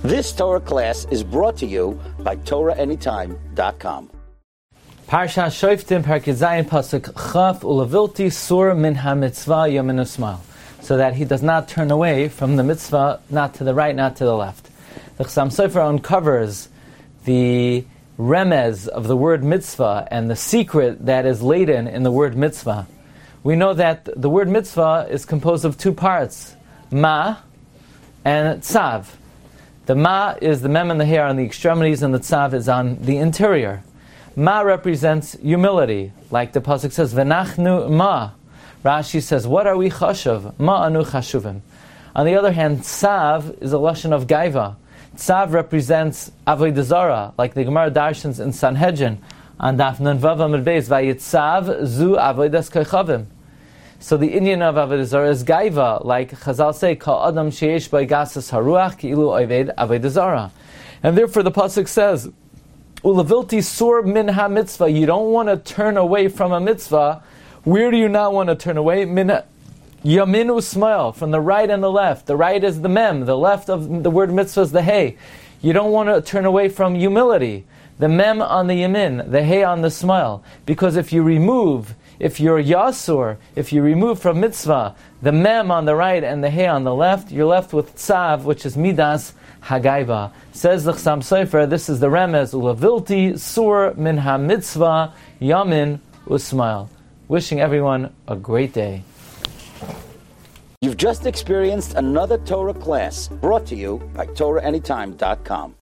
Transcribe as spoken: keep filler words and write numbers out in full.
This Torah class is brought to you by Torah Anytime dot com. Parsha Shoftim, Parak Zayin, Pasuk Chaf, Ulavilti Sur Min HaMitzvah Yamin Usmal, so that he does not turn away from the mitzvah, not to the right, not to the left. The Chassam Sofer uncovers the remez of the word mitzvah and the secret that is laden in the word mitzvah. We know that the word mitzvah is composed of two parts, ma and tzav. The ma is the mem and the hair on the extremities, and the tzav is on the interior. Ma represents humility, like the pasuk says, "V'nachnu ma." Rashi says, "What are we chashuv? Ma anu chashuvim." On the other hand, tzav is a lashon of gaiva. Tzav represents avodah zarah, like the Gemara darshans in Sanhedrin on Daf Nun Vav Amud Beis, "Vayitzav zu avodas kochavim." So the Indian of avodah zarah is gaiva, like Chazal say, "Kol adam sheyesh by gasas haruach ki'ilu oved avodah zarah," and therefore the pasuk says, "Ulavilti sur min ha mitzvah." You don't want to turn away from a mitzvah. Where do you not want to turn away? Min yamin usmail, from the right and the left. The right is the mem. The left of the word mitzvah is the hey. You don't want to turn away from humility. The mem on the yamin, the hey on the smile. Because if you remove, if you're yasur, if you remove from mitzvah the mem on the right and the hey on the left, you're left with tzav, which is midas hagaiva. Says the Chassam Sofer, this is the remez, ulavilti sur min ha mitzvah yamin usmail. Wishing everyone a great day. You've just experienced another Torah class brought to you by Torah Anytime dot com.